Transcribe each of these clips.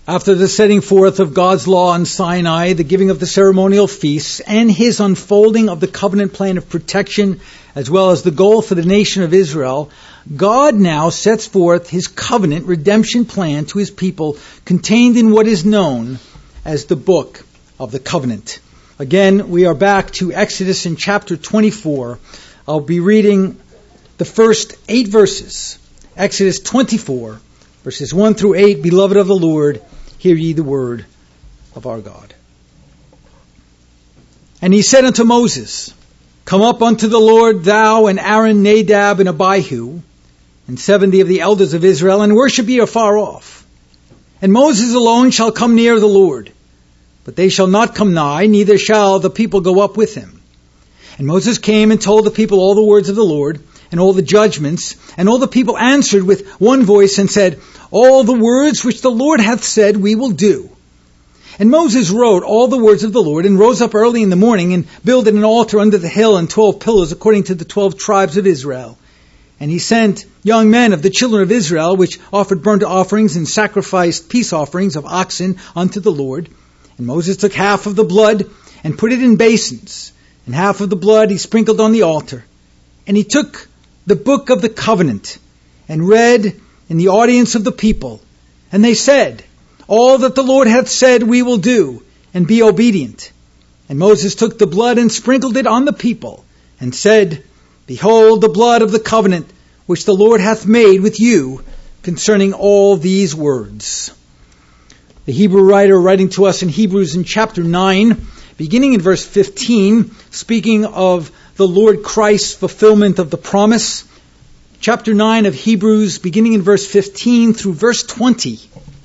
After the setting forth of God's law on Sinai, the giving of the ceremonial feasts, and his unfolding of the covenant plan of protection, as well as the goal for the nation of Israel, God now sets forth his covenant redemption plan to his people, contained in what is known as the Book of the Covenant. Again, we are back to Exodus in chapter 24. I'll be reading the first 8 verses. Exodus 24, verses 1 through 8. Beloved of the Lord, hear ye the word of our God. And he said unto Moses, Come up unto the Lord, thou and Aaron, Nadab, and Abihu, and 70 of the elders of Israel, and worship ye afar off. And Moses alone shall come near the Lord, but they shall not come nigh, neither shall the people go up with him. And Moses came and told the people all the words of the Lord, and all the judgments, and all the people answered with one voice and said, All the words which the Lord hath said we will do. And Moses wrote all the words of the Lord, and rose up early in the morning, and builded an altar under the hill, and 12 pillars according to the 12 tribes of Israel. And he sent young men of the children of Israel, which offered burnt offerings and sacrificed peace offerings of oxen unto the Lord. And Moses took half of the blood, and put it in basins, and half of the blood he sprinkled on the altar. And he took the book of the covenant, and read in the audience of the people. And they said, All that the Lord hath said we will do, and be obedient. And Moses took the blood and sprinkled it on the people, and said, Behold the blood of the covenant, which the Lord hath made with you, concerning all these words. The Hebrew writer writing to us in Hebrews in chapter 9, beginning in verse 15, speaking of the Lord Christ's fulfillment of the promise. Chapter 9 of Hebrews, beginning in verse 15 through verse 20.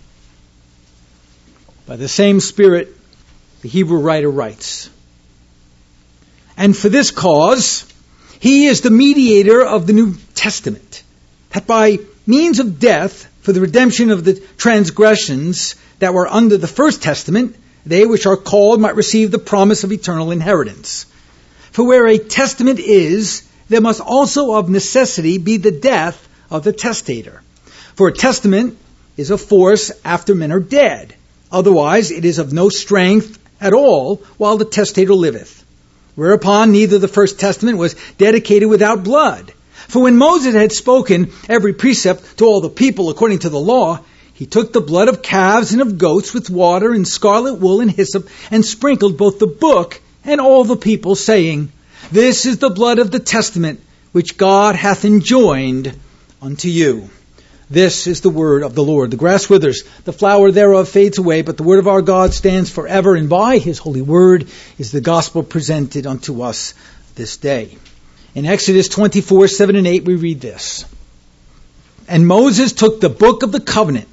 By the same Spirit, the Hebrew writer writes, And for this cause, he is the mediator of the New Testament, that by means of death, for the redemption of the transgressions that were under the first testament, they which are called might receive the promise of eternal inheritance. For where a testament is, there must also of necessity be the death of the testator. For a testament is of force after men are dead. Otherwise it is of no strength at all while the testator liveth. Whereupon neither the first testament was dedicated without blood. For when Moses had spoken every precept to all the people according to the law, he took the blood of calves and of goats with water and scarlet wool and hyssop, and sprinkled both the book and all the people, saying, This is the blood of the testament which God hath enjoined unto you. This is the word of the Lord. The grass withers, the flower thereof fades away, but the word of our God stands forever, and by his holy word is the gospel presented unto us this day. In Exodus 24, 7 and 8 we read this. And Moses took the book of the covenant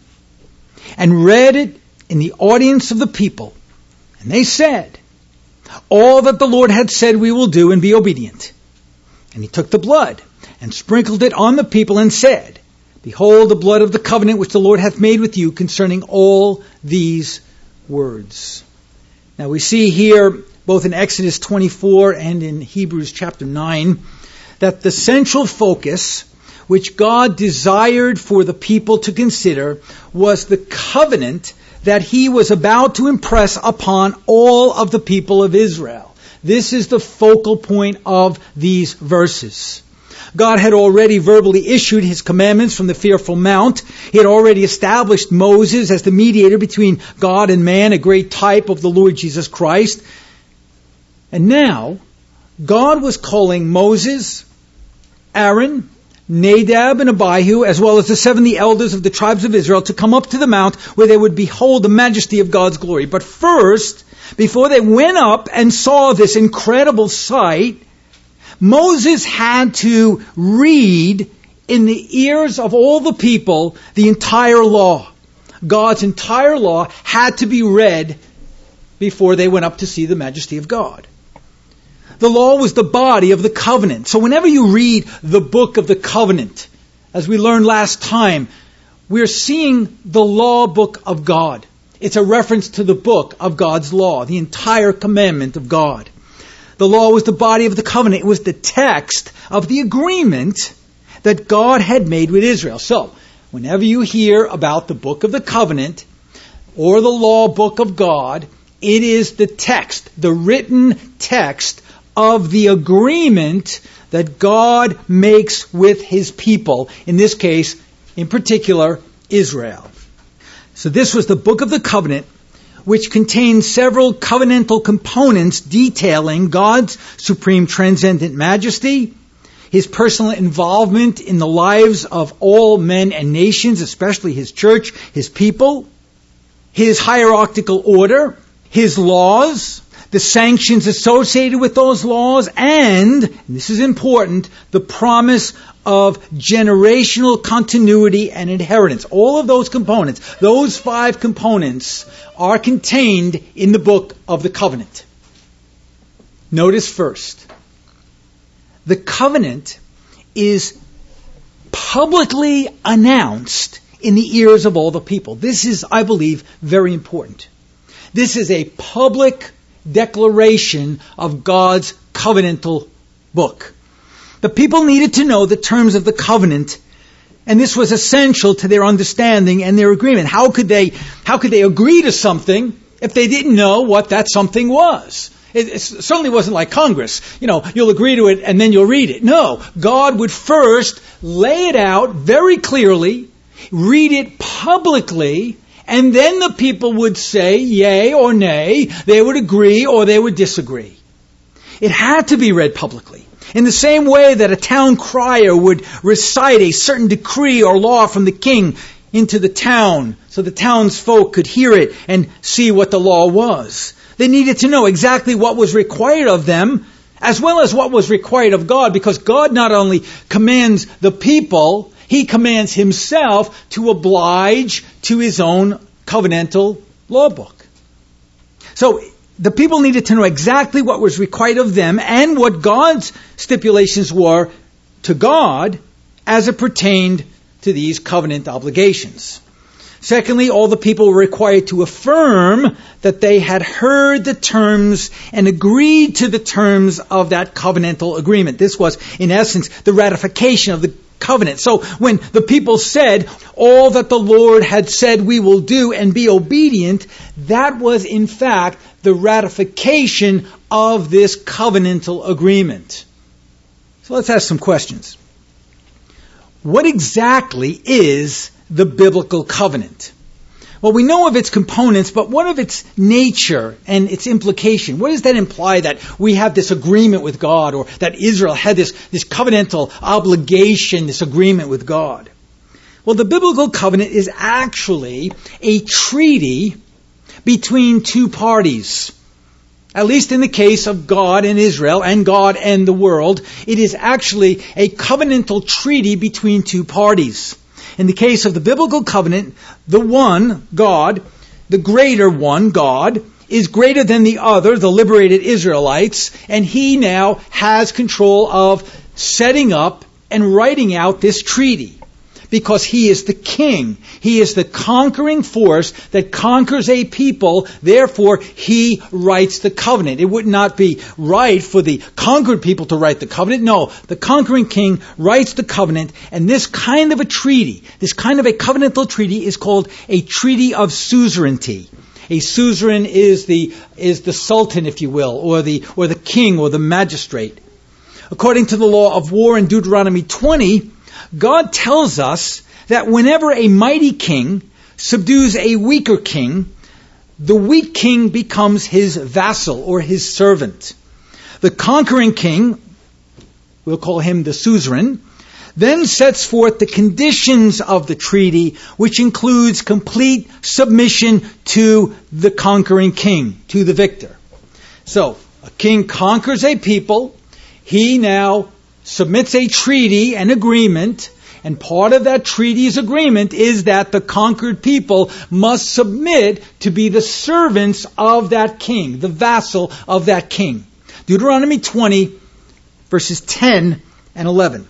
and read it in the audience of the people. And they said, All that the Lord had said we will do, and be obedient. And he took the blood and sprinkled it on the people, and said, Behold the blood of the covenant which the Lord hath made with you, concerning all these words. Now we see here, both in Exodus 24 and in Hebrews chapter 9, that the central focus which God desired for the people to consider was the covenant that he was about to impress upon all of the people of Israel. This is the focal point of these verses. God had already verbally issued his commandments from the fearful mount. He had already established Moses as the mediator between God and man, a great type of the Lord Jesus Christ. And now, God was calling Moses, Aaron, Nadab and Abihu, as well as the 70 elders of the tribes of Israel, to come up to the mount where they would behold the majesty of God's glory. But first, before they went up and saw this incredible sight, Moses had to read in the ears of all the people the entire law. God's entire law had to be read before they went up to see the majesty of God. The law was the body of the covenant. So whenever you read the book of the covenant, as we learned last time, we're seeing the law book of God. It's a reference to the book of God's law, the entire commandment of God. The law was the body of the covenant. It was the text of the agreement that God had made with Israel. So, whenever you hear about the book of the covenant, or the law book of God. It is the text, the written text of the agreement that God makes with his people, in this case, in particular, Israel. So this was the book of the covenant, which contains several covenantal components detailing God's supreme transcendent majesty, his personal involvement in the lives of all men and nations, especially his church, his people, his hierarchical order, his laws, the sanctions associated with those laws, and this is important, the promise of generational continuity and inheritance. All of those components, those 5 components, are contained in the book of the covenant. Notice first, the covenant is publicly announced in the ears of all the people. This is, I believe, very important. This is a public declaration of God's covenantal book. The people needed to know the terms of the covenant, and this was essential to their understanding and their agreement. How could they agree to something if they didn't know what that something was? It certainly wasn't like Congress. You'll agree to it and then you'll read it. No, God would first lay it out very clearly, read it publicly, and then the people would say yea or nay. They would agree or they would disagree. It had to be read publicly. In the same way that a town crier would recite a certain decree or law from the king into the town so the townsfolk could hear it and see what the law was. They needed to know exactly what was required of them as well as what was required of God, because God not only commands the people, he commands himself to oblige to his own covenantal law book. So the people needed to know exactly what was required of them and what God's stipulations were to God as it pertained to these covenant obligations. Secondly, all the people were required to affirm that they had heard the terms and agreed to the terms of that covenantal agreement. This was, in essence, the ratification of the covenant. So when the people said, all that the Lord had said we will do and be obedient, that was in fact the ratification of this covenantal agreement. So let's ask some questions. What exactly is the biblical covenant? Well, we know of its components, but what of its nature and its implication? What does that imply, that we have this agreement with God, or that Israel had this covenantal obligation, this agreement with God? Well, the biblical covenant is actually a treaty between 2 parties. At least in the case of God and Israel, and God and the world, it is actually a covenantal treaty between 2 parties. In the case of the biblical covenant, the one, God, the greater one, God, is greater than the other, the liberated Israelites, and he now has control of setting up and writing out this treaty. Because he is the king. He is the conquering force that conquers a people. Therefore, he writes the covenant. It would not be right for the conquered people to write the covenant. No, the conquering king writes the covenant. And this kind of a treaty, this kind of a covenantal treaty, is called a treaty of suzerainty. A suzerain is the sultan, if you will, or the king or the magistrate. According to the law of war in Deuteronomy 20, God tells us that whenever a mighty king subdues a weaker king, the weak king becomes his vassal or his servant. The conquering king, we'll call him the suzerain, then sets forth the conditions of the treaty, which includes complete submission to the conquering king, to the victor. So, a king conquers a people. He now submits a treaty, an agreement, and part of that treaty's agreement is that the conquered people must submit to be the servants of that king, the vassal of that king. Deuteronomy 20, verses 10 and 11.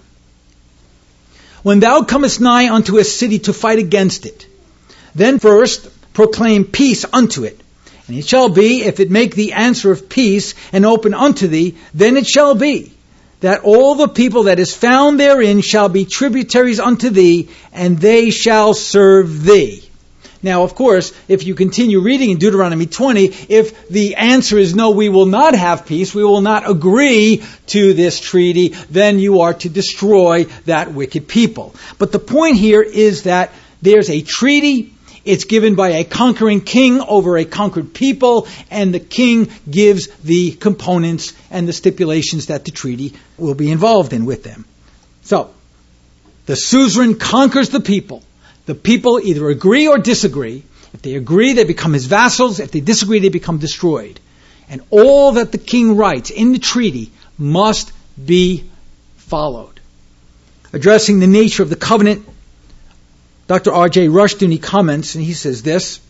When thou comest nigh unto a city to fight against it, then first proclaim peace unto it. And it shall be, if it make thee answer of peace and open unto thee, then it shall be that all the people that is found therein shall be tributaries unto thee, and they shall serve thee. Now, of course, if you continue reading in Deuteronomy 20, if the answer is no, we will not have peace, we will not agree to this treaty, then you are to destroy that wicked people. But the point here is that there's a treaty. It's given by a conquering king over a conquered people, and the king gives the components and the stipulations that the treaty will be involved in with them. So, the suzerain conquers the people. The people either agree or disagree. If they agree, they become his vassals. If they disagree, they become destroyed. And all that the king writes in the treaty must be followed. Addressing the nature of the covenant, Dr. R.J. Rushdoony, he comments, and he says this: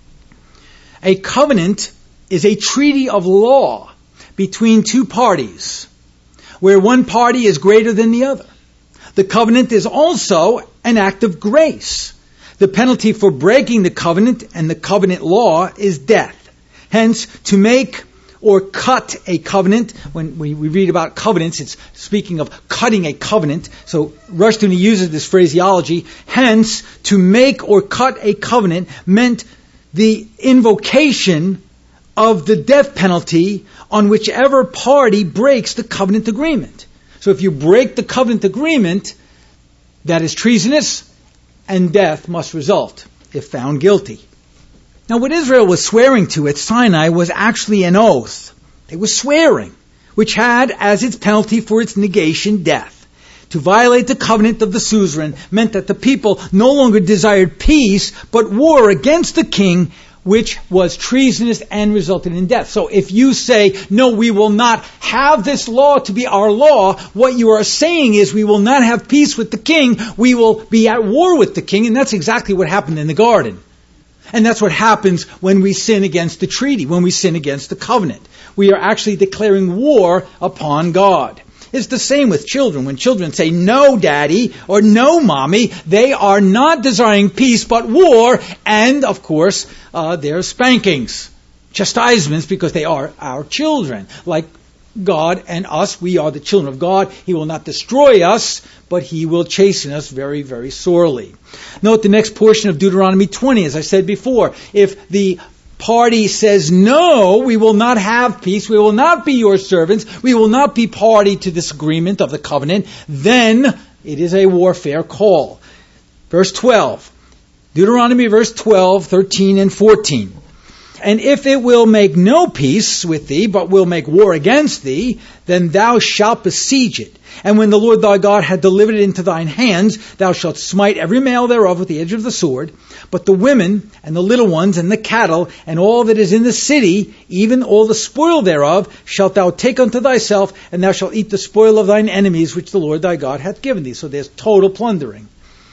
a covenant is a treaty of law between two parties, where one party is greater than the other. The covenant is also an act of grace. The penalty for breaking the covenant and the covenant law is death. Hence, to make or cut a covenant, when we read about covenants, it's speaking of cutting a covenant. So Rushdoony uses this phraseology. Hence, to make or cut a covenant meant the invocation of the death penalty on whichever party breaks the covenant agreement. So if you break the covenant agreement, that is treasonous, and death must result if found guilty. Now, what Israel was swearing to at Sinai was actually an oath. They were swearing, which had as its penalty for its negation death. To violate the covenant of the suzerain meant that the people no longer desired peace, but war against the king, which was treasonous and resulted in death. So if you say, no, we will not have this law to be our law, what you are saying is we will not have peace with the king, we will be at war with the king, and that's exactly what happened in the garden. And that's what happens when we sin against the treaty, when we sin against the covenant. We are actually declaring war upon God. It's the same with children. When children say, no, daddy, or no, mommy, they are not desiring peace, but war, and, of course, their spankings, chastisements, because they are our children. Like God and us, we are the children of God. He will not destroy us, but He will chasten us very, very sorely. Note the next portion of Deuteronomy 20, as I said before. If the party says, no, we will not have peace, we will not be your servants, we will not be party to this agreement of the covenant, then it is a warfare call. Verse 12, Deuteronomy verse 12, 13, and 14. And if it will make no peace with thee, but will make war against thee, then thou shalt besiege it. And when the Lord thy God hath delivered it into thine hands, thou shalt smite every male thereof with the edge of the sword. But the women, and the little ones, and the cattle, and all that is in the city, even all the spoil thereof, shalt thou take unto thyself, and thou shalt eat the spoil of thine enemies, which the Lord thy God hath given thee. So there's total plundering.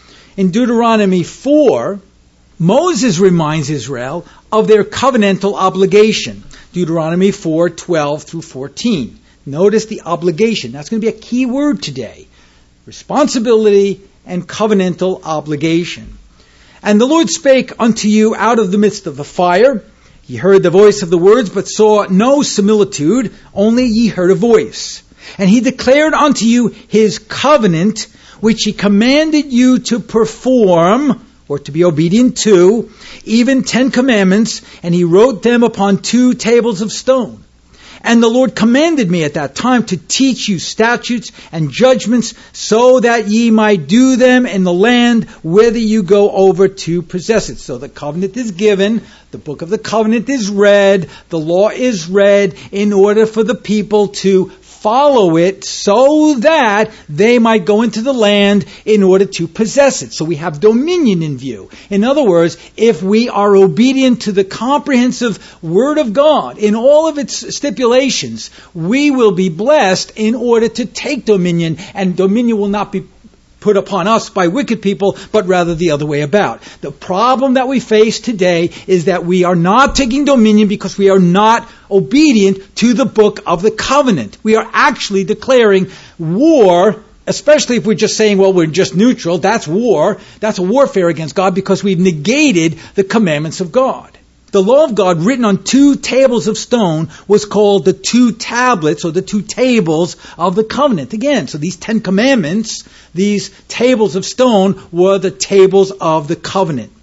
In Deuteronomy 4, Moses reminds Israel of their covenantal obligation. Deuteronomy 4, 12 through 14. Notice the obligation. That's going to be a key word today. Responsibility and covenantal obligation. And the Lord spake unto you out of the midst of the fire. Ye heard the voice of the words, but saw no similitude, only ye heard a voice. And He declared unto you His covenant, which He commanded you to perform, or to be obedient to, even 10 commandments, and He wrote them upon 2 tables of stone. And the Lord commanded me at that time to teach you statutes and judgments, so that ye might do them in the land whither you go over to possess it. So the covenant is given, the book of the covenant is read, the law is read, in order for the people to follow it so that they might go into the land in order to possess it. So we have dominion in view. In other words, if we are obedient to the comprehensive Word of God in all of its stipulations, we will be blessed in order to take dominion, and dominion will not be put upon us by wicked people, but rather the other way about. The problem that we face today is that we are not taking dominion because we are not obedient to the book of the covenant. We are actually declaring war, especially if we're just saying, well, we're just neutral. That's war. That's a warfare against God because we've negated the commandments of God. The law of God written on 2 tables of stone was called the 2 tablets, or the 2 tables of the covenant. Again, so these 10 commandments, these tables of stone, were the tables of the covenant.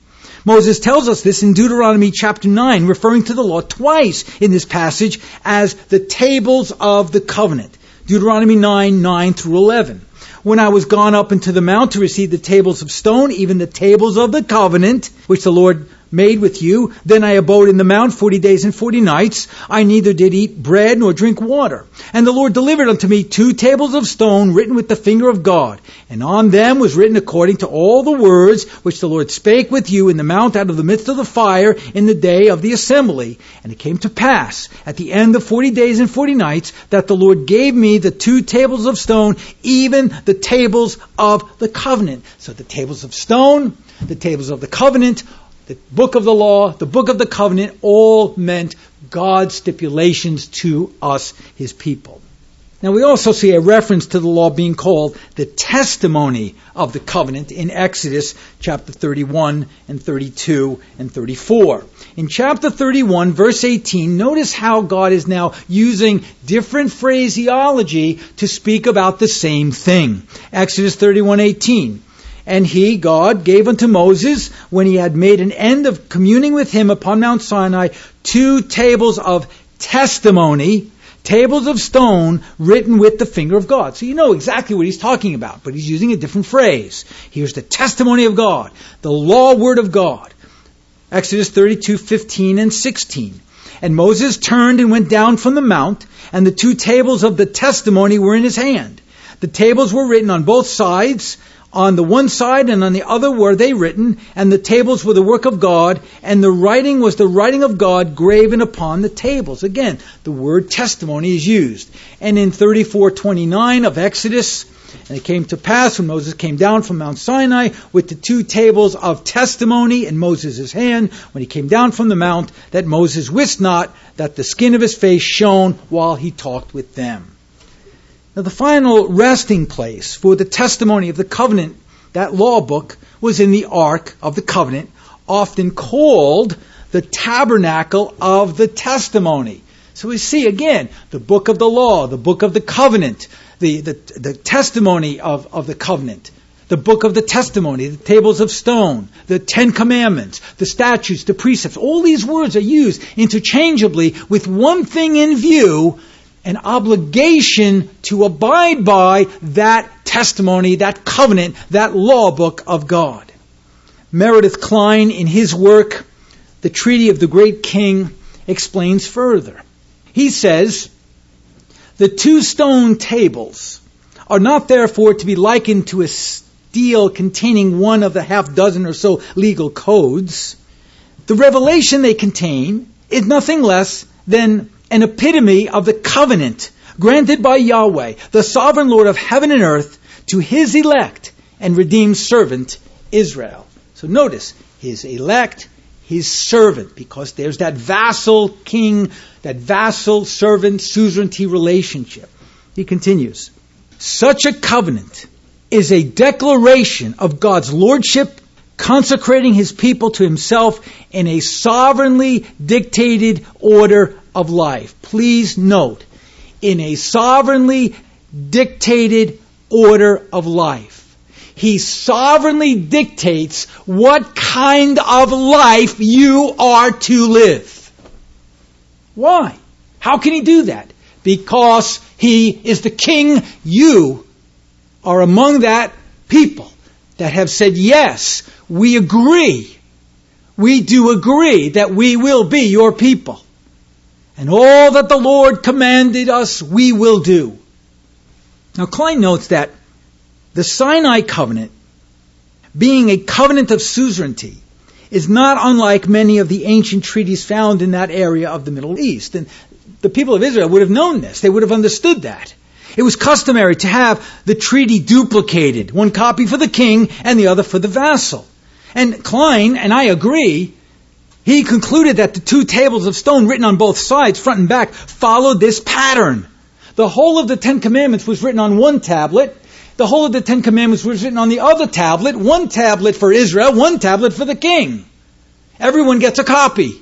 Moses tells us this in Deuteronomy chapter 9, referring to the law twice in this passage as the tables of the covenant. Deuteronomy 9 through 11. When I was gone up into the mount to receive the tables of stone, even the tables of the covenant, which the Lord made with you, then I abode in the mount 40 days and 40 nights. I neither did eat bread nor drink water. And the Lord delivered unto me 2 tables of stone written with the finger of God. And on them was written according to all the words which the Lord spake with you in the mount out of the midst of the fire in the day of the assembly. And it came to pass at the end of 40 days and 40 nights that the Lord gave me the 2 tables of stone, even the tables of the covenant. So the tables of stone, the tables of the covenant, the book of the law, the book of the covenant, all meant God's stipulations to us, His people. Now we also see a reference to the law being called the testimony of the covenant in Exodus chapter 31 and 32 and 34. In chapter 31, verse 18, notice how God is now using different phraseology to speak about the same thing. Exodus 31:18. And he, God, gave unto Moses, when he had made an end of communing with him upon Mount Sinai, 2 tables of testimony, tables of stone written with the finger of God. So you know exactly what he's talking about, but he's using a different phrase. Here's the testimony of God, the law word of God. Exodus 32:15 and 16. And Moses turned and went down from the mount, and the 2 tables of the testimony were in his hand. The tables were written on both sides. On the one side and on the other were they written, and the tables were the work of God, and the writing was the writing of God graven upon the tables. Again, the word testimony is used. And in 34:29 of Exodus, and it came to pass when Moses came down from Mount Sinai with the 2 tables of testimony in Moses' hand, when he came down from the mount, that Moses wist not that the skin of his face shone while he talked with them. Now the final resting place for the testimony of the covenant, that law book, was in the Ark of the Covenant, often called the Tabernacle of the Testimony. So we see again, the book of the law, the book of the covenant, the testimony of the covenant, the book of the testimony, the tables of stone, the 10 commandments, the statutes, the precepts. All these words are used interchangeably with one thing in view: an obligation to abide by that testimony, that covenant, that law book of God. Meredith Kline, in his work, The Treaty of the Great King, explains further. He says, the 2 stone tables are not therefore to be likened to a stele containing one of the half dozen or so legal codes. The revelation they contain is nothing less than an epitome of the covenant granted by Yahweh, the sovereign Lord of heaven and earth, to His elect and redeemed servant Israel. So notice, His elect, His servant, because there's that vassal king, that vassal servant suzerainty relationship. He continues, such a covenant is a declaration of God's lordship, consecrating His people to Himself in a sovereignly dictated order of life. Please note, in a sovereignly dictated order of life. He sovereignly dictates what kind of life you are to live. Why? How can He do that? Because He is the King. You are among that people that have said, yes, we agree. We do agree that we will be your people. And all that the Lord commanded us, we will do. Now, Kline notes that the Sinai covenant, being a covenant of suzerainty, is not unlike many of the ancient treaties found in that area of the Middle East. And the people of Israel would have known this. They would have understood that. It was customary to have the treaty duplicated, one copy for the king and the other for the vassal. And Kline, and I agree, he concluded that the 2 tables of stone written on both sides, front and back, followed this pattern. The whole of the 10 Commandments was written on one tablet. The whole of the 10 Commandments was written on the other tablet. One tablet for Israel, one tablet for the king. Everyone gets a copy.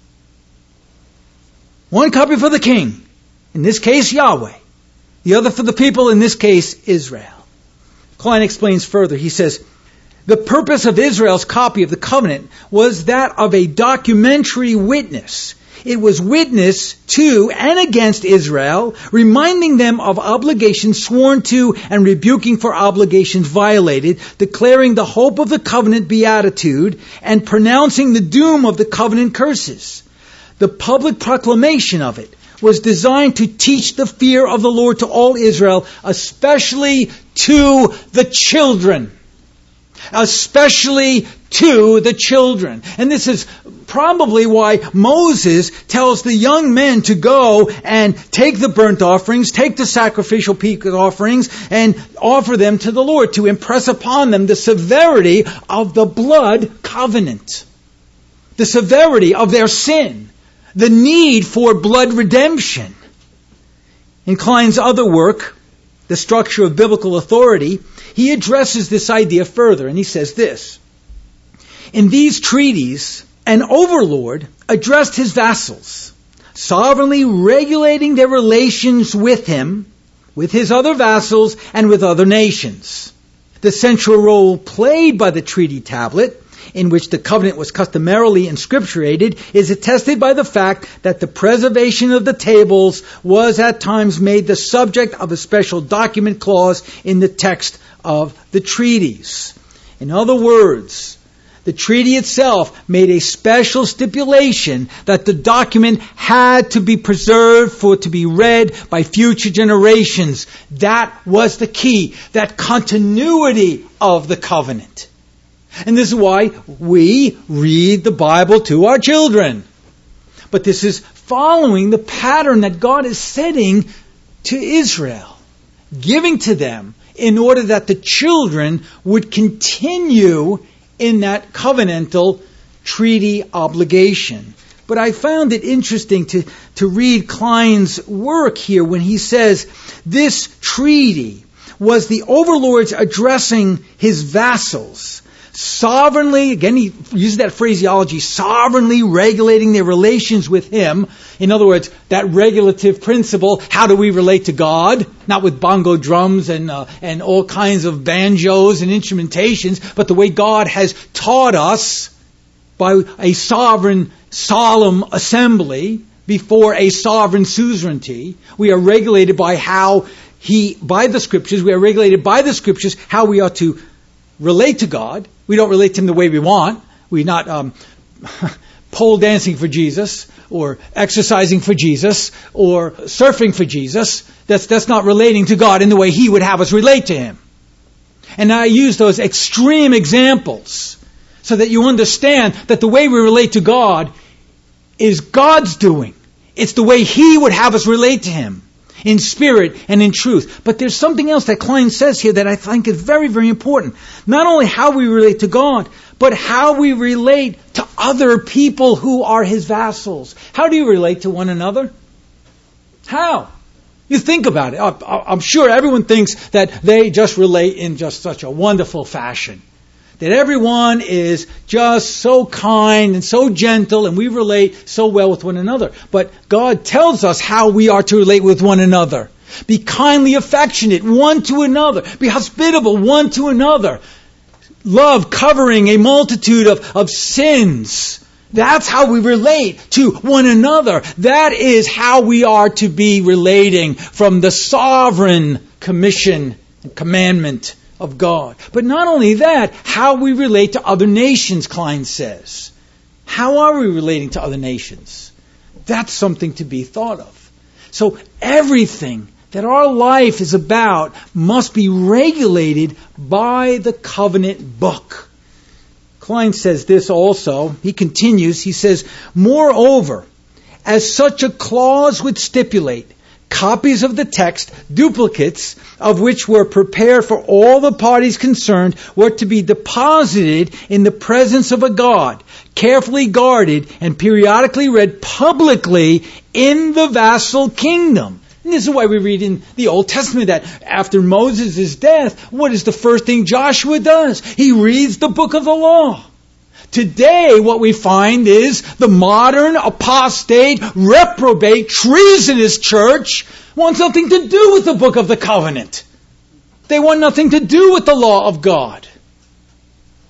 One copy for the king. In this case, Yahweh. The other for the people, in this case, Israel. Kline explains further. He says, The purpose of Israel's copy of the covenant was that of a documentary witness. It was witness to and against Israel, reminding them of obligations sworn to and rebuking for obligations violated, declaring the hope of the covenant beatitude, and pronouncing the doom of the covenant curses. The public proclamation of it was designed to teach the fear of the Lord to all Israel, especially to the children. Especially to the children. And this is probably why Moses tells the young men to go and take the burnt offerings, take the sacrificial peace offerings, and offer them to the Lord, to impress upon them the severity of the blood covenant, the severity of their sin, the need for blood redemption. In Klein's other work, The Structure of Biblical Authority, he addresses this idea further, and he says this: in these treaties, an overlord addressed his vassals, sovereignly regulating their relations with him, with his other vassals, and with other nations. The central role played by the treaty tablet, in which the covenant was customarily inscripturated, is attested by the fact that the preservation of the tables was at times made the subject of a special document clause in the text of the treaties. In other words, the treaty itself made a special stipulation that the document had to be preserved for it to be read by future generations. That was the key, that continuity of the covenant. And this is why we read the Bible to our children. But this is following the pattern that God is setting to Israel, giving to them in order that the children would continue in that covenantal treaty obligation. But I found it interesting to read Klein's work here when he says this treaty was the overlords addressing his vassals, sovereignly, again he uses that phraseology, sovereignly regulating their relations with him. In other words, that regulative principle, how do we relate to God? Not with bongo drums and all kinds of banjos and instrumentations, but the way God has taught us by a sovereign, solemn assembly before a sovereign suzerainty. We are regulated by by the Scriptures, we are regulated by the Scriptures how we are to relate to God. We don't relate to Him the way we want. We're not pole dancing for Jesus, or exercising for Jesus, or surfing for Jesus. That's not relating to God in the way He would have us relate to Him. And I use those extreme examples so that you understand that the way we relate to God is God's doing. It's the way He would have us relate to Him, in spirit and in truth. But there's something else that Klein says here that I think is very, very important. Not only how we relate to God, but how we relate to other people who are His vassals. How do you relate to one another? How? You think about it. I'm sure everyone thinks that they just relate in just such a wonderful fashion. That everyone is just so kind and so gentle, and we relate so well with one another. But God tells us how we are to relate with one another. Be kindly affectionate one to another. Be hospitable one to another. Love covering a multitude of sins. That's how we relate to one another. That is how we are to be relating from the sovereign commission and commandment of God. But not only that, how we relate to other nations, Klein says. How are we relating to other nations? That's something to be thought of. So everything that our life is about must be regulated by the covenant book. Klein says this also. He continues, he says, moreover, as such a clause would stipulate, copies of the text, duplicates of which were prepared for all the parties concerned, were to be deposited in the presence of a God, carefully guarded and periodically read publicly in the vassal kingdom. And this is why we read in the Old Testament that after Moses' death, what is the first thing Joshua does? He reads the book of the law. Today, what we find is the modern, apostate, reprobate, treasonous church wants nothing to do with the book of the covenant. They want nothing to do with the law of God.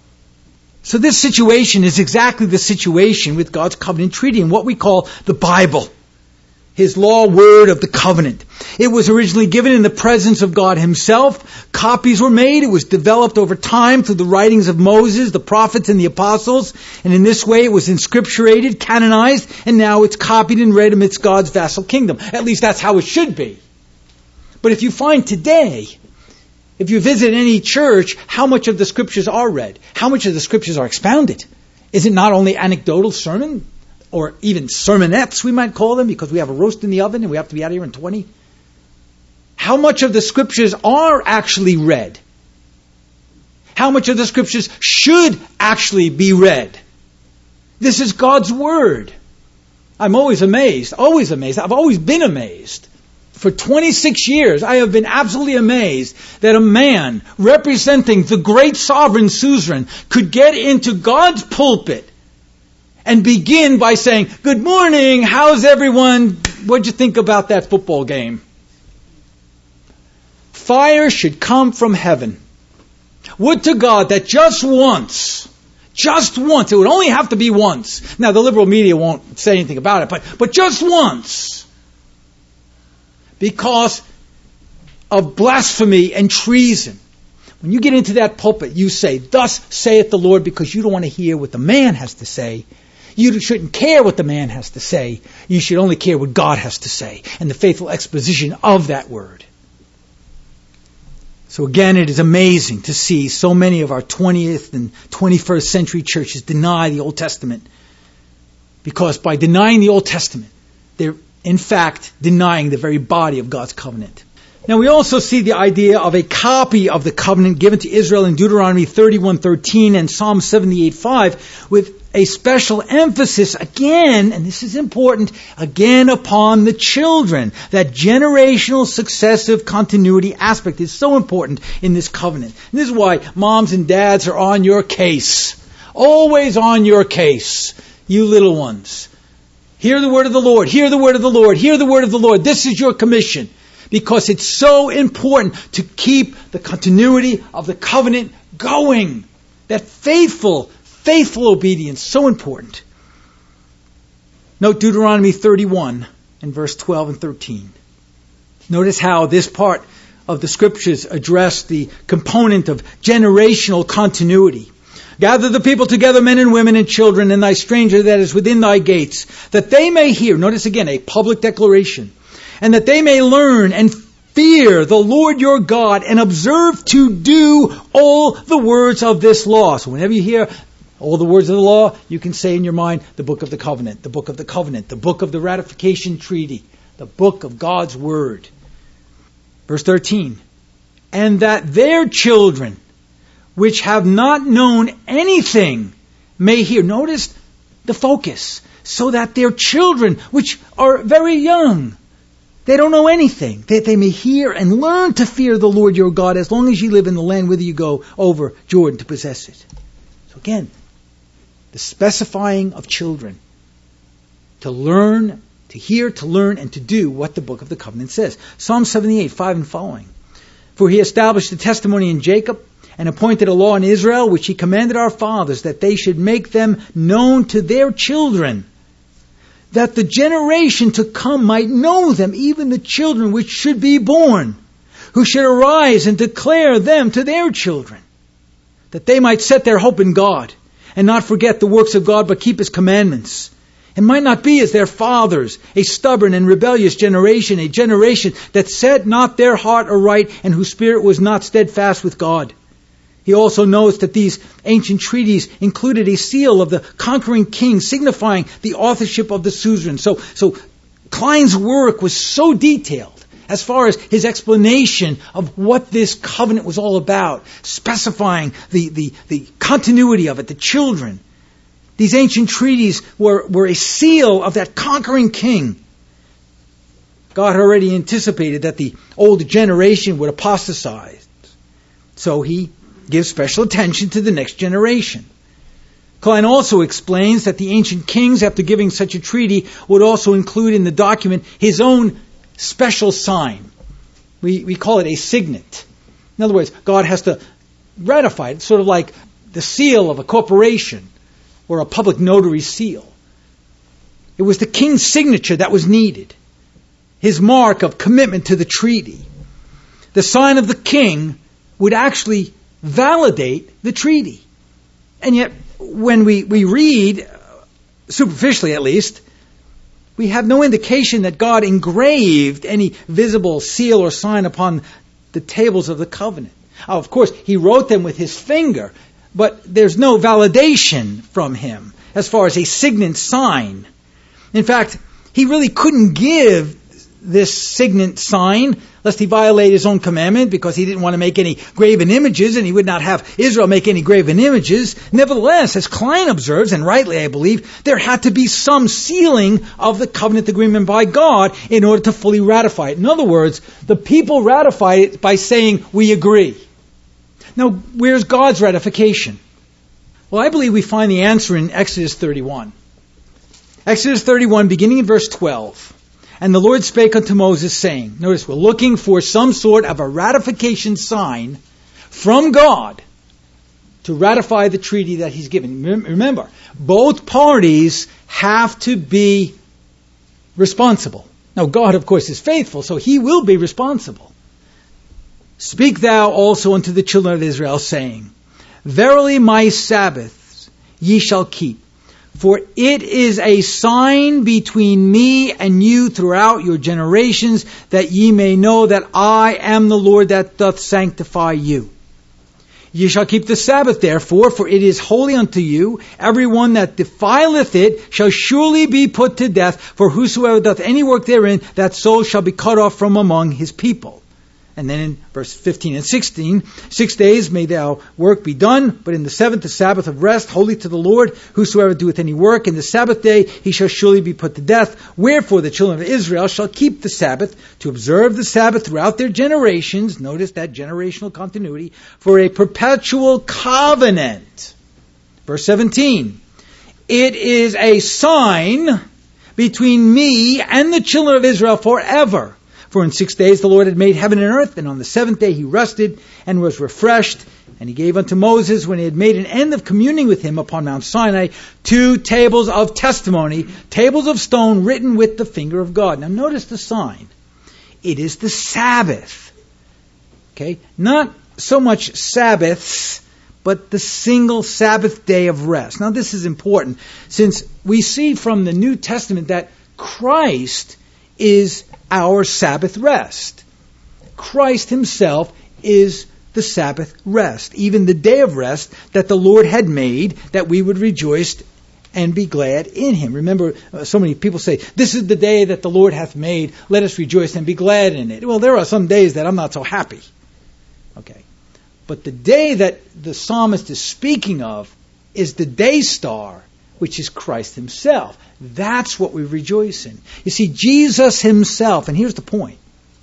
So this situation is exactly the situation with God's covenant treaty in what we call the Bible. His law, word of the covenant. It was originally given in the presence of God himself. Copies were made. It was developed over time through the writings of Moses, the prophets, and the apostles. And in this way it was inscripturated, canonized, and now it's copied and read amidst God's vassal kingdom. At least that's how it should be. But if you find today, if you visit any church, how much of the scriptures are read? How much of the scriptures are expounded? Is it not only anecdotal sermon? Or even sermonettes, we might call them, because we have a roast in the oven and we have to be out of here in 20. How much of the scriptures are actually read? How much of the scriptures should actually be read? This is God's word. I'm always amazed. I've always been amazed. For 26 years, I have been absolutely amazed that a man representing the great sovereign suzerain could get into God's pulpit and begin by saying, "Good morning, how's everyone? What'd you think about that football game?" Fire should come from heaven. Would to God that just once, it would only have to be once. Now the liberal media won't say anything about it, but just once, because of blasphemy and treason. When you get into that pulpit, you say, "Thus saith the Lord," because you don't want to hear what the man has to say. You shouldn't care what the man has to say. You should only care what God has to say and the faithful exposition of that word. So again, it is amazing to see so many of our 20th and 21st century churches deny the Old Testament. Because by denying the Old Testament, they're in fact denying the very body of God's covenant. Now we also see the idea of a copy of the covenant given to Israel in Deuteronomy 31:13 and Psalm 78:5 with a special emphasis again, and this is important, again upon the children. That generational successive continuity aspect is so important in this covenant. And this is why moms and dads are on your case. Always on your case, you little ones. Hear the word of the Lord, hear the word of the Lord, hear the word of the Lord. This is your commission. Because it's so important to keep the continuity of the covenant going. That faithful obedience, so important. Note Deuteronomy 31 and verse 12 and 13. Notice how this part of the scriptures address the component of generational continuity. Gather the people together, men and women and children, and thy stranger that is within thy gates, that they may hear. Notice again, a public declaration. And that they may learn and fear the Lord your God and observe to do all the words of this law. So whenever you hear all the words of the law, you can say in your mind, the book of the covenant, the book of the covenant, the book of the ratification treaty, the book of God's word. Verse 13. And that their children, which have not known anything, may hear. Notice the focus. So that their children, which are very young, they don't know anything, that they may hear and learn to fear the Lord your God as long as you live in the land whither you go over Jordan to possess it. So again, the specifying of children to learn, to hear, to learn, and to do what the book of the covenant says. Psalm 78, 5 and following. For he established a testimony in Jacob and appointed a law in Israel, which he commanded our fathers, that they should make them known to their children, that the generation to come might know them, even the children which should be born, who should arise and declare them to their children, that they might set their hope in God, and not forget the works of God, but keep his commandments, and might not be as their fathers, a stubborn and rebellious generation, a generation that set not their heart aright, and whose spirit was not steadfast with God. He also notes that these ancient treaties included a seal of the conquering king, signifying the authorship of the suzerain. So Klein's work was so detailed as far as his explanation of what this covenant was all about, specifying the continuity of it, the children. These ancient treaties were a seal of that conquering king. God had already anticipated that the old generation would apostatize. So he gives special attention to the next generation. Klein also explains that the ancient kings, after giving such a treaty, would also include in the document his own special sign. We call it a signet. In other words, God has to ratify it. It's sort of like the seal of a corporation or a public notary seal. It was the king's signature that was needed, his mark of commitment to the treaty. The sign of the king would actually validate the treaty. And yet, when we read, superficially at least, we have no indication that God engraved any visible seal or sign upon the tables of the covenant. Of course, he wrote them with his finger, but there's no validation from him as far as a signet sign. In fact, he really couldn't give this signet sign lest he violate his own commandment, because he didn't want to make any graven images, and he would not have Israel make any graven images. Nevertheless, as Klein observes, and rightly I believe, there had to be some sealing of the covenant agreement by God in order to fully ratify it. In other words, the people ratified it by saying, we agree. Now, where's God's ratification? Well, I believe we find the answer in Exodus 31. Exodus 31, beginning in verse 12. And the Lord spake unto Moses, saying, notice, we're looking for some sort of a ratification sign from God to ratify the treaty that he's given. Remember, both parties have to be responsible. Now, God, of course, is faithful, so he will be responsible. Speak thou also unto the children of Israel, saying, Verily my Sabbaths ye shall keep, for it is a sign between me and you throughout your generations, that ye may know that I am the Lord that doth sanctify you. Ye shall keep the Sabbath therefore, for it is holy unto you. Every one that defileth it shall surely be put to death, for whosoever doth any work therein, that soul shall be cut off from among his people. And then in verse 15 and 16, 6 days may thou work be done, but in the seventh the Sabbath of rest, holy to the Lord. Whosoever doeth any work in the Sabbath day, he shall surely be put to death. Wherefore the children of Israel shall keep the Sabbath, to observe the Sabbath throughout their generations. Notice that generational continuity, for a perpetual covenant. Verse 17, it is a sign between me and the children of Israel forever. For in 6 days the Lord had made heaven and earth, and on the seventh day he rested and was refreshed. And he gave unto Moses, when he had made an end of communing with him upon Mount Sinai, 2 tables of testimony, tables of stone written with the finger of God. Now notice the sign. It is the Sabbath. Okay? Not so much Sabbaths, but the single Sabbath day of rest. Now this is important, since we see from the New Testament that Christ is our Sabbath rest. Christ himself is the Sabbath rest, even the day of rest that the Lord had made, that we would rejoice and be glad in him. Remember, so many people say, this is the day that the Lord hath made, let us rejoice and be glad in it. Well, there are some days that I'm not so happy. Okay. But the day that the psalmist is speaking of is the day star, which is Christ himself. That's what we rejoice in. You see, Jesus himself, and here's the point,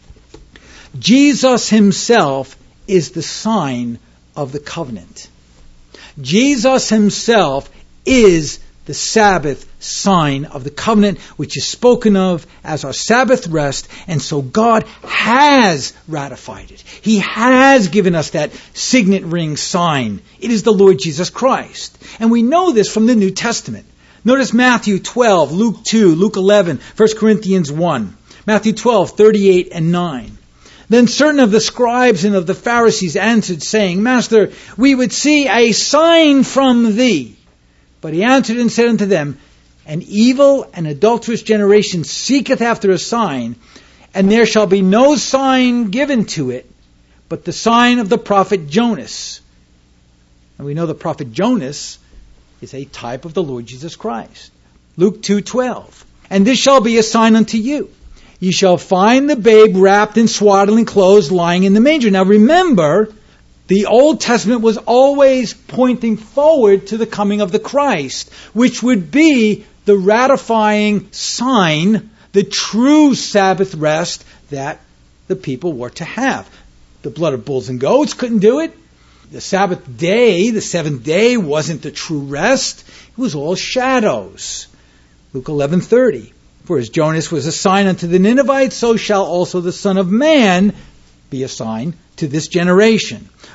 Jesus himself is the sign of the covenant. Jesus himself is the Sabbath sign of the covenant, which is spoken of as our Sabbath rest, and so God has ratified it. He has given us that signet ring sign. It is the Lord Jesus Christ. And we know this from the New Testament. Notice Matthew 12, Luke 2, Luke 11, 1 Corinthians 1, Matthew 12, 38 and 9. Then certain of the scribes and of the Pharisees answered, saying, Master, we would see a sign from thee. But he answered and said unto them, An evil and adulterous generation seeketh after a sign, and there shall be no sign given to it, but the sign of the prophet Jonas. And we know the prophet Jonas is a type of the Lord Jesus Christ. Luke 2:12. And this shall be a sign unto you. Ye shall find the babe wrapped in swaddling clothes, lying in the manger. Now remember, the Old Testament was always pointing forward to the coming of the Christ, which would be the ratifying sign, the true Sabbath rest that the people were to have. The blood of bulls and goats couldn't do it. The Sabbath day, the seventh day, wasn't the true rest. It was all shadows. Luke 11:30. For as Jonas was a sign unto the Ninevites, so shall also the Son of Man be a sign to this generation.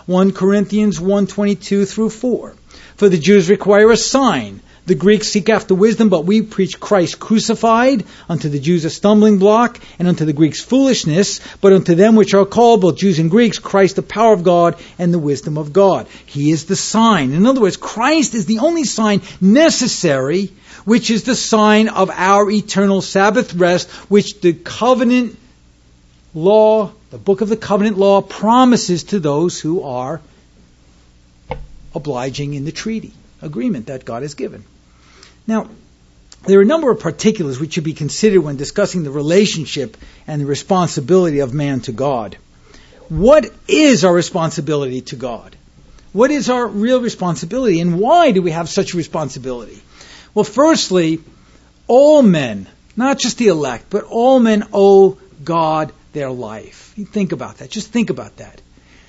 1 Corinthians 1:22 through 4. For the Jews require a sign. The Greeks seek after wisdom, but we preach Christ crucified, unto the Jews a stumbling block, and unto the Greeks foolishness, but unto them which are called, both Jews and Greeks, Christ the power of God and the wisdom of God. He is the sign. In other words, Christ is the only sign necessary, which is the sign of our eternal Sabbath rest, which the covenant law, the book of the covenant law, promises to those who are obliging in the treaty agreement that God has given. Now, there are a number of particulars which should be considered when discussing the relationship and the responsibility of man to God. What is our responsibility to God? What is our real responsibility, and why do we have such a responsibility? Well, firstly, all men, not just the elect, but all men owe God their life. You think about that. Just think about that.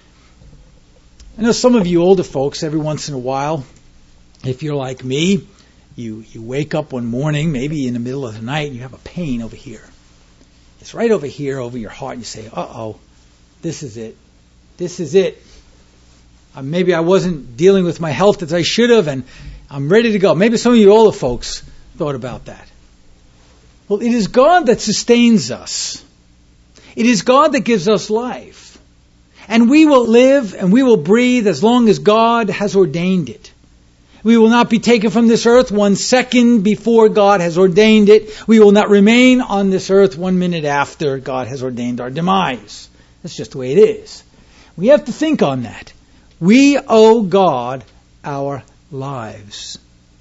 I know some of you older folks, every once in a while, if you're like me, you wake up one morning, maybe in the middle of the night, and you have a pain over here. It's right over here, over your heart, and you say, uh-oh, this is it. This is it. Maybe I wasn't dealing with my health as I should have, and I'm ready to go. Maybe some of you older folks thought about that. Well, it is God that sustains us. It is God that gives us life. And we will live and we will breathe as long as God has ordained it. We will not be taken from this earth 1 second before God has ordained it. We will not remain on this earth 1 minute after God has ordained our demise. That's just the way it is. We have to think on that. We owe God our lives.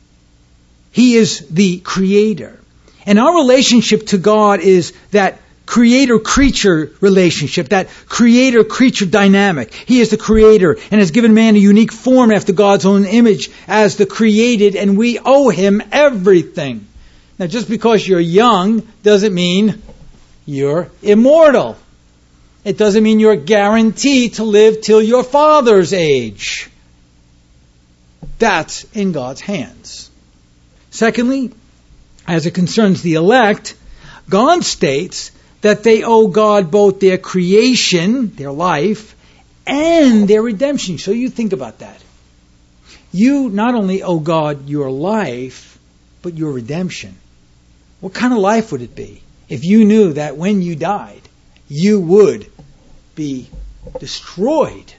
He is the Creator. And our relationship to God is that creator-creature relationship, that creator-creature dynamic. He is the Creator and has given man a unique form after God's own image as the created, and we owe Him everything. Now, just because you're young doesn't mean you're immortal. It doesn't mean you're guaranteed to live till your father's age. That's in God's hands. Secondly, as it concerns the elect, God states that they owe God both their creation, their life, and their redemption. So you think about that. You not only owe God your life, but your redemption. What kind of life would it be if you knew that when you died, you would be destroyed,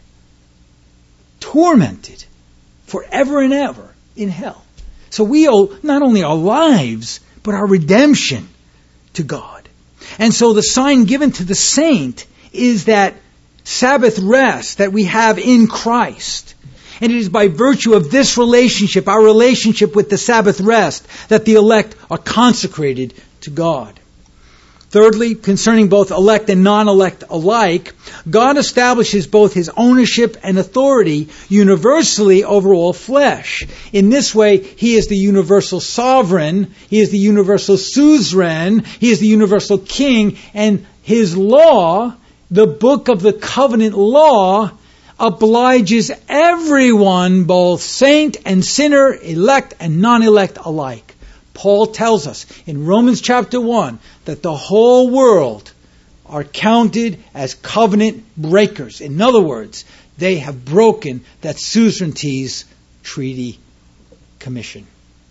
tormented forever and ever in hell? So we owe not only our lives, but our redemption to God. And so the sign given to the saint is that Sabbath rest that we have in Christ. And it is by virtue of this relationship, our relationship with the Sabbath rest, that the elect are consecrated to God. Thirdly, concerning both elect and non-elect alike, God establishes both His ownership and authority universally over all flesh. In this way, He is the universal sovereign, He is the universal suzerain, He is the universal king, and His law, the book of the covenant law, obliges everyone, both saint and sinner, elect and non-elect alike. Paul tells us in Romans chapter 1 that the whole world are counted as covenant breakers. In other words, they have broken that suzerainety's treaty commission.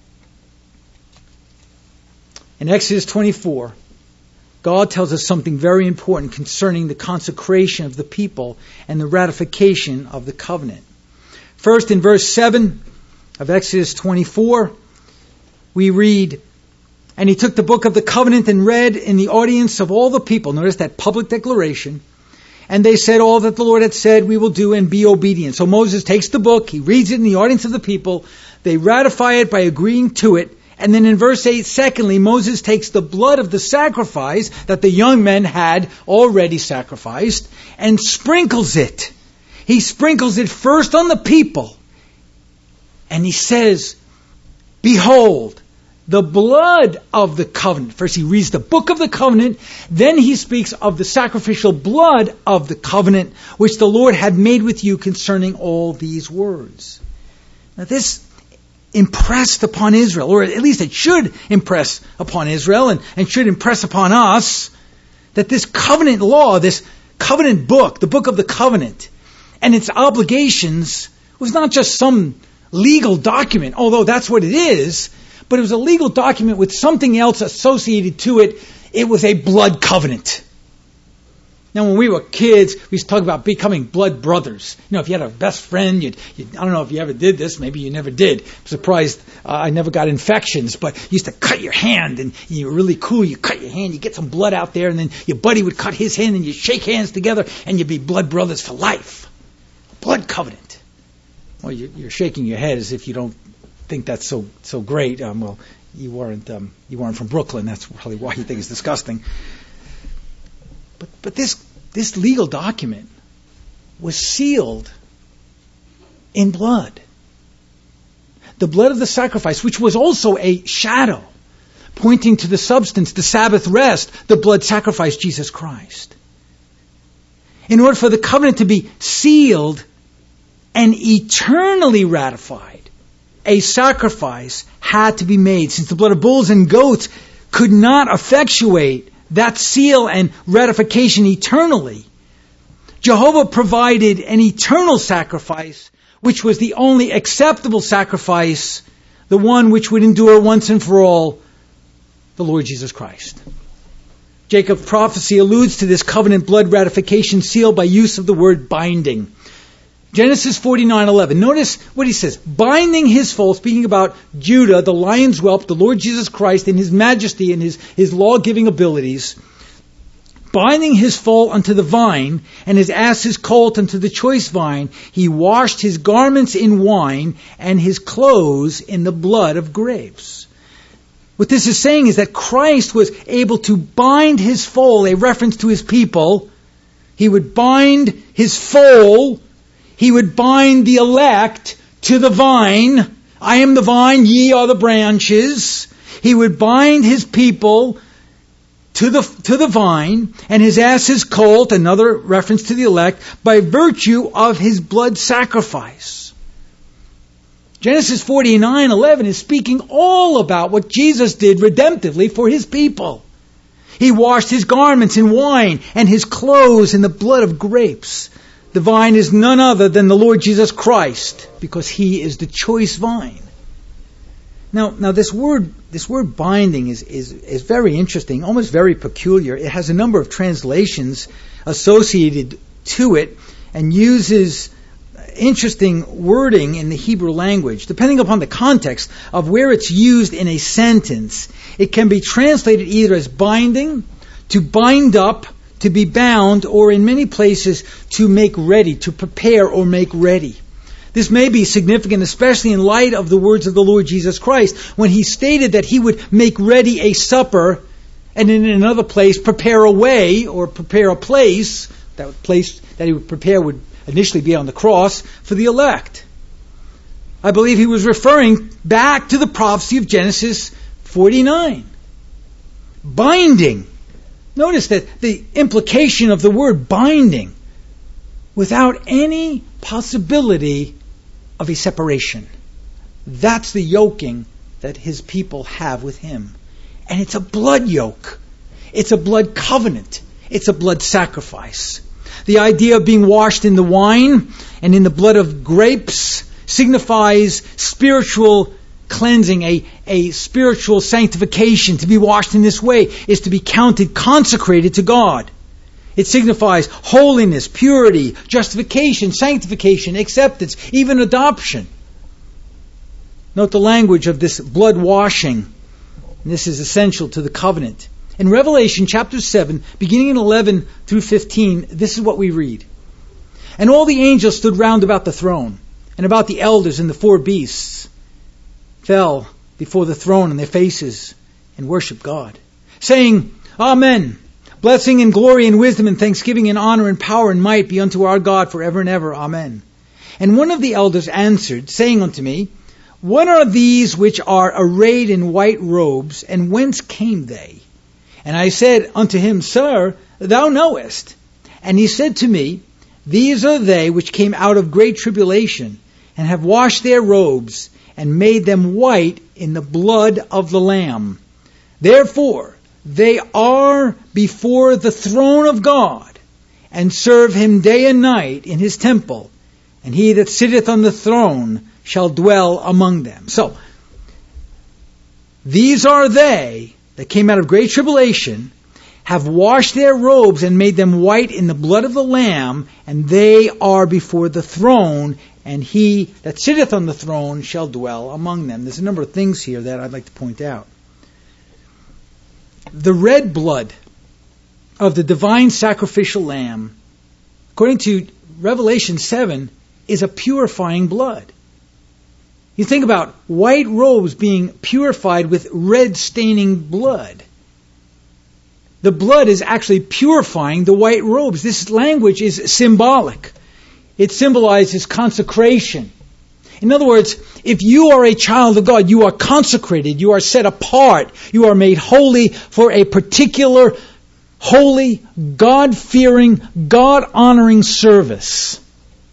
In Exodus 24, God tells us something very important concerning the consecration of the people and the ratification of the covenant. First, in verse 7 of Exodus 24, we read, "And he took the book of the covenant and read in the audience of all the people." Notice that public declaration. "And they said all that the Lord had said we will do and be obedient." So Moses takes the book, he reads it in the audience of the people, they ratify it by agreeing to it, and then in verse 8, secondly, Moses takes the blood of the sacrifice that the young men had already sacrificed and sprinkles it. He sprinkles it first on the people, and he says, "Behold, the blood of the covenant." First he reads the book of the covenant, then he speaks of the sacrificial blood of the covenant, which the Lord had made with you concerning all these words. Now this impressed upon Israel, or at least it should impress upon Israel and should impress upon us, that this covenant law, this covenant book, the book of the covenant, and its obligations was not just some legal document, although that's what it is, but it was a legal document with something else associated to it. It was a blood covenant. Now, when we were kids, we used to talk about becoming blood brothers. You know, if you had a best friend, I don't know if you ever did this. Maybe you never did. I'm surprised I never got infections, but you used to cut your hand, and you were really cool. You cut your hand, you get some blood out there, and then your buddy would cut his hand, and you shake hands together, and you'd be blood brothers for life. Blood covenant. Well, you're shaking your head as if you don't think that's so great. Well, you weren't from Brooklyn. That's probably why you think it's disgusting. But this legal document was sealed in blood. The blood of the sacrifice, which was also a shadow pointing to the substance, the Sabbath rest, the blood sacrifice, Jesus Christ. In order for the covenant to be sealed and eternally ratified, a sacrifice had to be made. Since the blood of bulls and goats could not effectuate that seal and ratification eternally, Jehovah provided an eternal sacrifice, which was the only acceptable sacrifice, the one which would endure once and for all, the Lord Jesus Christ. Jacob's prophecy alludes to this covenant blood ratification seal by use of the word binding. Genesis 49:11. Notice what he says. Binding his foal, speaking about Judah, the lion's whelp, the Lord Jesus Christ in his majesty and his law-giving abilities. Binding his foal unto the vine, and his ass's colt unto the choice vine, he washed his garments in wine, and his clothes in the blood of grapes. What this is saying is that Christ was able to bind his foal, a reference to his people. He would bind his foal. He would bind the elect to the vine. I am the vine, ye are the branches. He would bind his people to the vine, and his ass's colt, another reference to the elect, by virtue of his blood sacrifice. Genesis 49:11 is speaking all about what Jesus did redemptively for his people. He washed his garments in wine and his clothes in the blood of grapes. The vine is none other than the Lord Jesus Christ, because he is the choice vine. Now this word binding is very interesting, almost very peculiar. It has a number of translations associated to it and uses interesting wording in the Hebrew language. Depending upon the context of where it's used in a sentence, it can be translated either as binding, to bind up, to be bound, or in many places to make ready, to prepare or make ready. This may be significant, especially in light of the words of the Lord Jesus Christ, when he stated that he would make ready a supper, and in another place prepare a way, or prepare a place. That place that he would prepare would initially be on the cross for the elect. I believe he was referring back to the prophecy of Genesis 49. Binding. Notice that the implication of the word binding, without any possibility of a separation. That's the yoking that his people have with him. And it's a blood yoke. It's a blood covenant. It's a blood sacrifice. The idea of being washed in the wine and in the blood of grapes signifies spiritual cleansing, a spiritual sanctification. To be washed in this way is to be counted consecrated to God. It signifies holiness, purity, justification, sanctification, acceptance, even adoption. Note the language of this blood washing. This is essential to the covenant. In Revelation chapter 7, beginning in 11 through 15, this is what we read. And all the angels stood round about the throne, and about the elders and the four beasts, fell before the throne on their faces and worshiped God, saying, Amen. Blessing and glory and wisdom and thanksgiving and honor and power and might be unto our God forever and ever. Amen. And one of the elders answered, saying unto me, What are these which are arrayed in white robes, and whence came they? And I said unto him, Sir, thou knowest. And he said to me, These are they which came out of great tribulation, and have washed their robes, and made them white in the blood of the Lamb. Therefore, they are before the throne of God, and serve him day and night in his temple, and he that sitteth on the throne shall dwell among them. So, these are they that came out of great tribulation, have washed their robes and made them white in the blood of the Lamb, and they are before the throne, and he that sitteth on the throne shall dwell among them. There's a number of things here that I'd like to point out. The red blood of the divine sacrificial lamb, according to Revelation 7, is a purifying blood. You think about white robes being purified with red staining blood. The blood is actually purifying the white robes. This language is symbolic. It symbolizes consecration. In other words, if you are a child of God, you are consecrated, you are set apart, you are made holy for a particular holy, God-fearing, God-honoring service.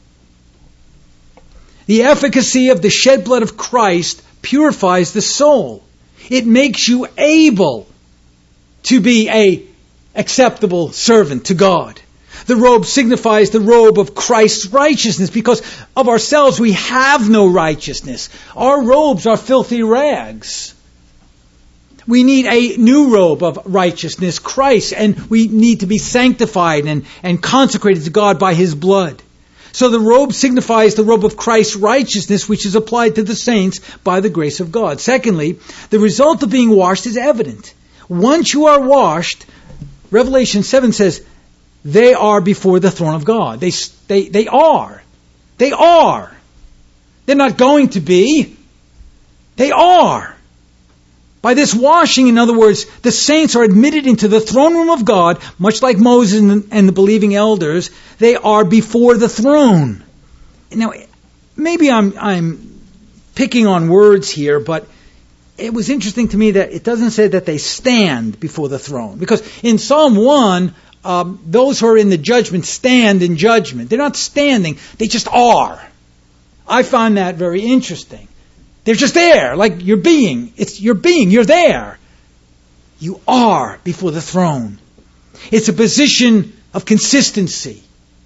The efficacy of the shed blood of Christ purifies the soul. It makes you able to be an acceptable servant to God. The robe signifies the robe of Christ's righteousness, because of ourselves we have no righteousness. Our robes are filthy rags. We need a new robe of righteousness, Christ, and we need to be sanctified and consecrated to God by His blood. So the robe signifies the robe of Christ's righteousness, which is applied to the saints by the grace of God. Secondly, the result of being washed is evident. Once you are washed, Revelation 7 says, they are before the throne of God. They are. They are. They're not going to be. They are. By this washing, in other words, the saints are admitted into the throne room of God, much like Moses and the believing elders. They are before the throne. Now, maybe I'm picking on words here, but it was interesting to me that it doesn't say that they stand before the throne. Because in Psalm 1, those who are in the judgment stand in judgment. They're not standing, they just are. I find that very interesting. They're just there, like you're being. It's your being, you're there. You are before the throne. It's a position of consistency.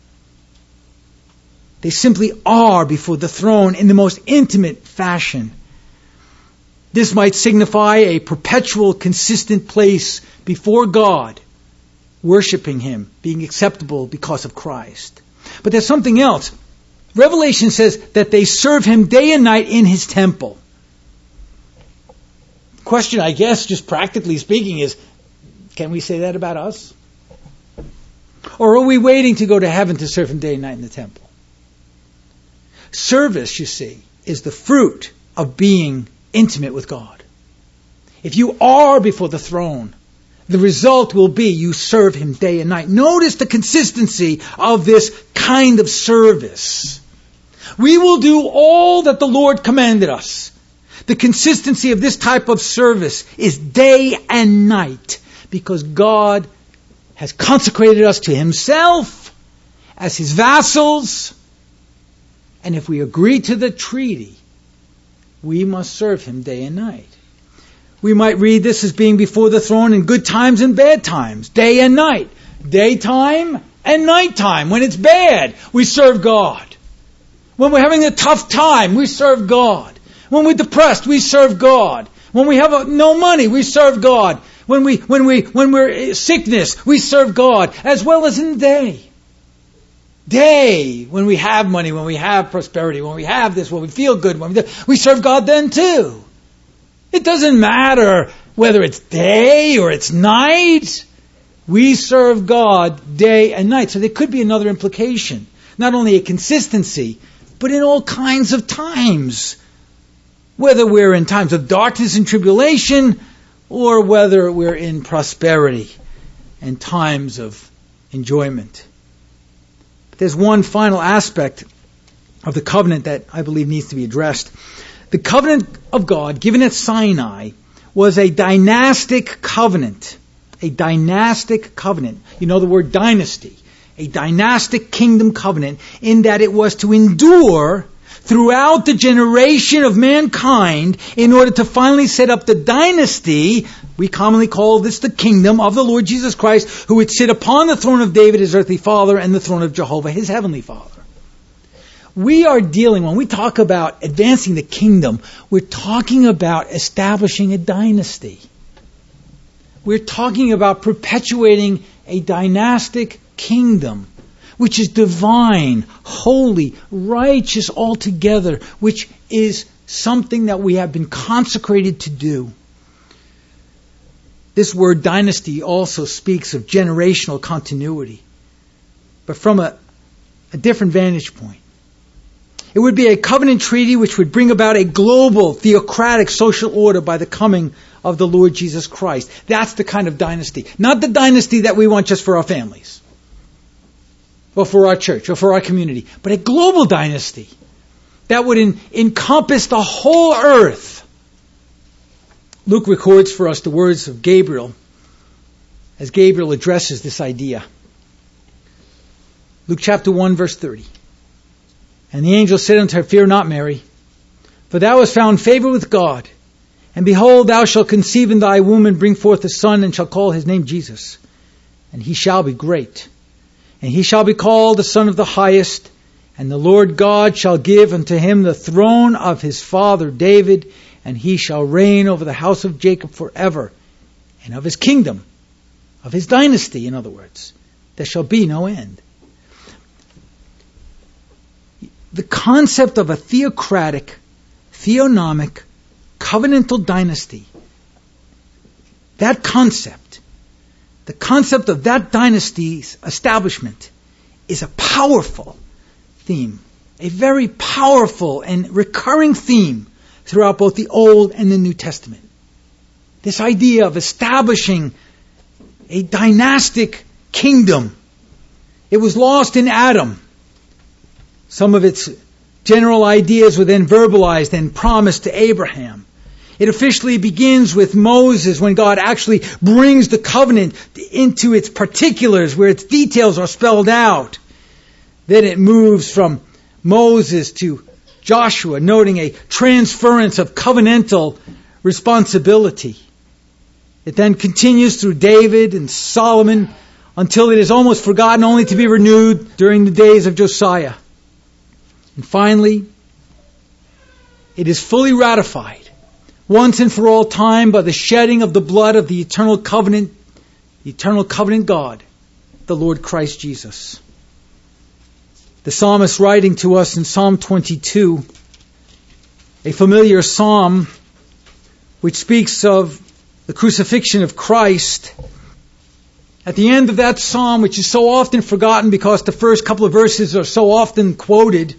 They simply are before the throne in the most intimate fashion. This might signify a perpetual, consistent place before God, worshiping Him, being acceptable because of Christ. But there's something else. Revelation says that they serve Him day and night in His temple. The question, I guess, just practically speaking, is, can we say that about us? Or are we waiting to go to heaven to serve Him day and night in the temple? Service, you see, is the fruit of being intimate with God. If you are before the throne, the result will be you serve Him day and night. Notice the consistency of this kind of service. We will do all that the Lord commanded us. The consistency of this type of service is day and night, because God has consecrated us to Himself as His vassals. And if we agree to the treaty, we must serve Him day and night. We might read this as being before the throne in good times and bad times, day and night. Daytime and nighttime. When it's bad, we serve God. When we're having a tough time, we serve God. When we're depressed, we serve God. When we have no money, we serve God. When we're sickness, we serve God, as well as in the day. Day, when we have money, when we have prosperity, when we have this, when we feel good, we serve God then too. It doesn't matter whether it's day or it's night. We serve God day and night. So there could be another implication. Not only a consistency, but in all kinds of times. Whether we're in times of darkness and tribulation, or whether we're in prosperity and times of enjoyment. But there's one final aspect of the covenant that I believe needs to be addressed. The covenant of God given at Sinai was a dynastic covenant. A dynastic covenant. You know the word dynasty. A dynastic kingdom covenant, in that it was to endure throughout the generation of mankind in order to finally set up the dynasty. We commonly call this the kingdom of the Lord Jesus Christ, who would sit upon the throne of David, his earthly father, and the throne of Jehovah, his heavenly father. We are dealing, when we talk about advancing the kingdom, we're talking about establishing a dynasty. We're talking about perpetuating a dynastic kingdom, which is divine, holy, righteous altogether, which is something that we have been consecrated to do. This word dynasty also speaks of generational continuity, but from a different vantage point. It would be a covenant treaty which would bring about a global theocratic social order by the coming of the Lord Jesus Christ. That's the kind of dynasty. Not the dynasty that we want just for our families, or for our church, or for our community, but a global dynasty that would encompass the whole earth. Luke records for us the words of Gabriel as Gabriel addresses this idea. Luke chapter 1, verse 30. And the angel said unto her, Fear not, Mary, for thou hast found favor with God. And behold, thou shalt conceive in thy womb and bring forth a son, and shall call his name Jesus. And he shall be great. And he shall be called the Son of the Highest. And the Lord God shall give unto him the throne of his father David, and he shall reign over the house of Jacob forever. And of his kingdom, of his dynasty, in other words, there shall be no end. The concept of a theocratic, theonomic, covenantal dynasty, that concept, the concept of that dynasty's establishment is a powerful theme, a very powerful and recurring theme throughout both the Old and the New Testament. This idea of establishing a dynastic kingdom. It was lost in Adam. Some of its general ideas were then verbalized and promised to Abraham. It officially begins with Moses when God actually brings the covenant into its particulars where its details are spelled out. Then it moves from Moses to Joshua, noting a transference of covenantal responsibility. It then continues through David and Solomon until it is almost forgotten, only to be renewed during the days of Josiah. And finally, it is fully ratified once and for all time by the shedding of the blood of the eternal covenant God, the Lord Christ Jesus. The psalmist writing to us in Psalm 22, a familiar psalm which speaks of the crucifixion of Christ. At the end of that psalm, which is so often forgotten because the first couple of verses are so often quoted,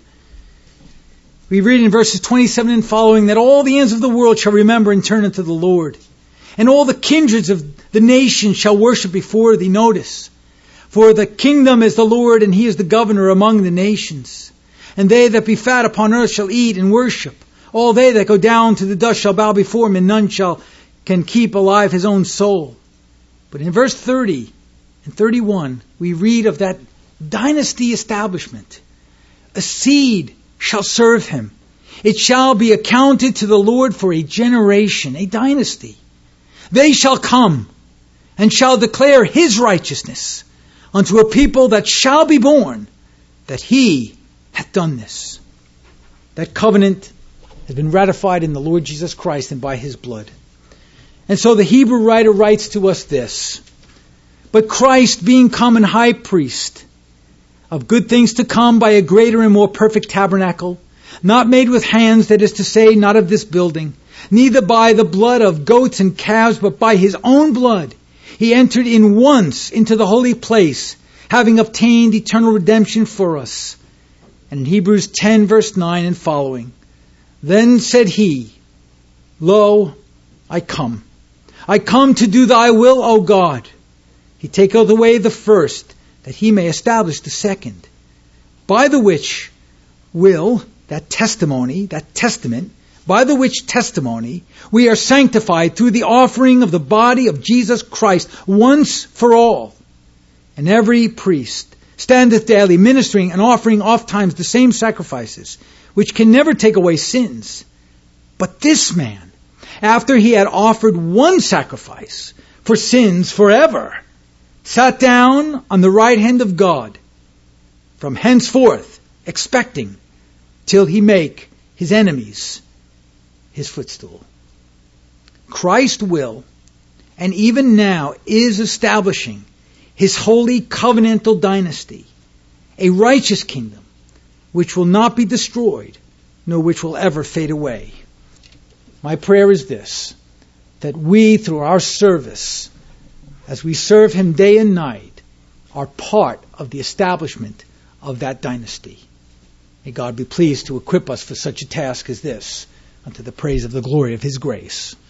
we read in verses 27 and following that all the ends of the world shall remember and turn unto the Lord. And all the kindreds of the nations shall worship before thee. Notice, for the kingdom is the Lord, and he is the governor among the nations. And they that be fat upon earth shall eat and worship. All they that go down to the dust shall bow before him, and none can keep alive his own soul. But in verse 30 and 31, we read of that dynasty establishment. A seed shall serve him. It shall be accounted to the Lord for a generation, a dynasty. They shall come and shall declare his righteousness unto a people that shall be born, that he hath done this. That covenant has been ratified in the Lord Jesus Christ and by his blood. And so the Hebrew writer writes to us this: But Christ, being come and high priest of good things to come by a greater and more perfect tabernacle, not made with hands, that is to say, not of this building, neither by the blood of goats and calves, but by his own blood, he entered in once into the holy place, having obtained eternal redemption for us. And in Hebrews 10 verse 9 and following, Then said he, Lo, I come to do thy will, O God. He taketh away the first, that he may establish the second. By the which will, that testament, by the which testimony, we are sanctified through the offering of the body of Jesus Christ once for all. And every priest standeth daily ministering and offering oft times the same sacrifices, which can never take away sins. But this man, after he had offered one sacrifice for sins forever, sat down on the right hand of God, from henceforth expecting till he make his enemies his footstool. Christ will, and even now is establishing his holy covenantal dynasty, a righteous kingdom, which will not be destroyed, nor which will ever fade away. My prayer is this, that we, through our service, as we serve him day and night, are part of the establishment of that dynasty. May God be pleased to equip us for such a task as this, unto the praise of the glory of his grace.